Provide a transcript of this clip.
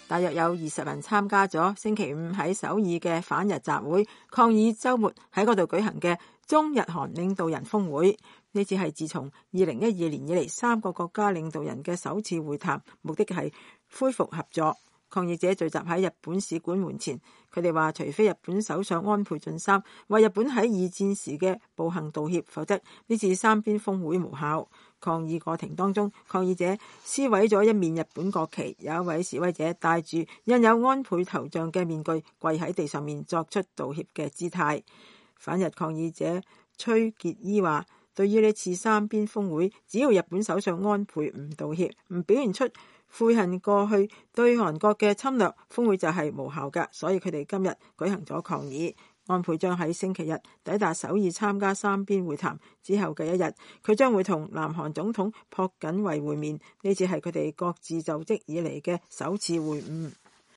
大約有20人參加咗星期五喺首爾嘅反日集會，抗議週末喺嗰度舉行嘅中日韓領導人峰會。呢次係自從2012年以嚟3個國家領導人嘅首次會談，目的係恢復合作。抗議者聚集喺日本使館門前，佢哋話除非日本首相安倍晉三為日本喺二戰時嘅暴行道歉，否則呢次三邊峰會無效。抗議過程當中，抗議者撕毀咗一面日本國旗，有一位示威者戴住印有安倍頭像嘅面具，跪喺地上面作出道歉嘅姿態。反日抗議者崔潔伊話，對於呢次三邊峰會，只要日本首相安倍唔道歉，唔表現出悔恨過去對韓國嘅侵略，峰會就係無效㗎。所以佢哋今日舉行咗抗議。安倍將喺星期日抵達首爾參加三邊會談，之後嘅一日，佢將會同南韓總統朴槿惠會面。呢次係佢哋各自就職以嚟嘅首次會晤。